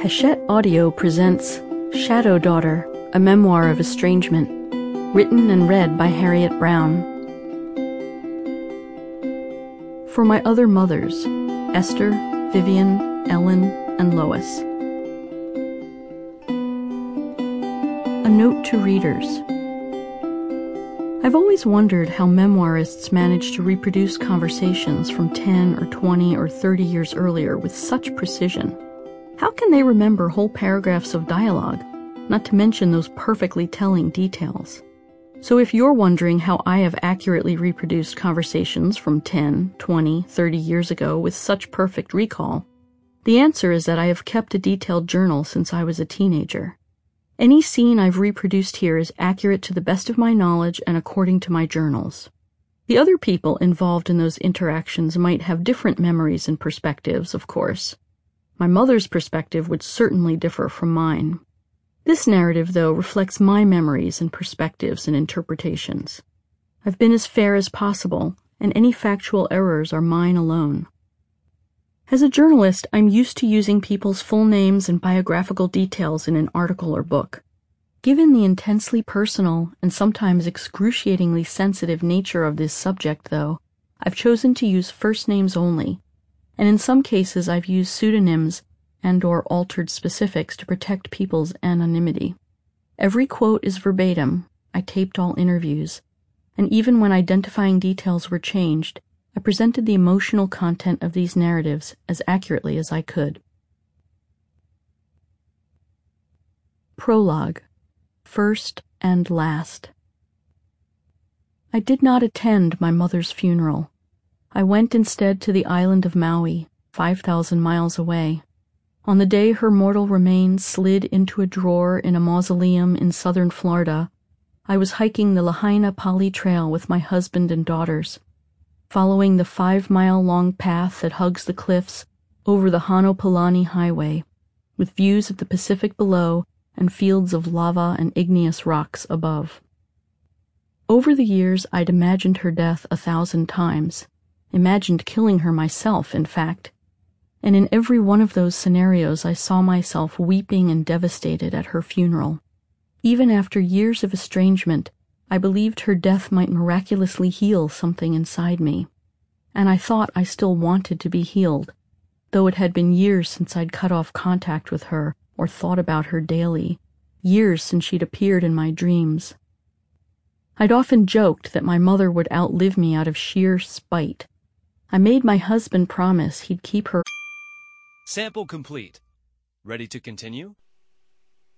Hachette Audio presents Shadow Daughter, a memoir of estrangement, written and read by Harriet Brown. For my other mothers, Esther, Vivian, Ellen, and Lois. A note to readers. I've always wondered how memoirists manage to reproduce conversations from 10 or 20 or 30 years earlier with such precision. How can they remember whole paragraphs of dialogue, not to mention those perfectly telling details? So if you're wondering how I have accurately reproduced conversations from 10, 20, 30 years ago with such perfect recall, the answer is that I have kept a detailed journal since I was a teenager. Any scene I've reproduced here is accurate to the best of my knowledge and according to my journals. The other people involved in those interactions might have different memories and perspectives, of course. My mother's perspective would certainly differ from mine. This narrative, though, reflects my memories and perspectives and interpretations. I've been as fair as possible, and any factual errors are mine alone. As a journalist, I'm used to using people's full names and biographical details in an article or book. Given the intensely personal and sometimes excruciatingly sensitive nature of this subject, though, I've chosen to use first names only, and in some cases I've used pseudonyms and/or altered specifics to protect people's anonymity. Every quote is verbatim. I taped all interviews, and even when identifying details were changed, I presented the emotional content of these narratives as accurately as I could. Prologue. First and last. I did not attend my mother's funeral. I went instead to the island of Maui, 5,000 miles away. On the day her mortal remains slid into a drawer in a mausoleum in southern Florida, I was hiking the Lahaina Pali Trail with my husband and daughters, following the 5-mile-long path that hugs the cliffs over the Hanopalani Highway, with views of the Pacific below and fields of lava and igneous rocks above. Over the years, I'd imagined her death 1,000 times, imagined killing her myself, in fact, and in every one of those scenarios I saw myself weeping and devastated at her funeral. Even after years of estrangement, I believed her death might miraculously heal something inside me, and I thought I still wanted to be healed, though it had been years since I'd cut off contact with her or thought about her daily, years since she'd appeared in my dreams. I'd often joked that my mother would outlive me out of sheer spite. I made my husband promise he'd keep her. Sample complete. Ready to continue?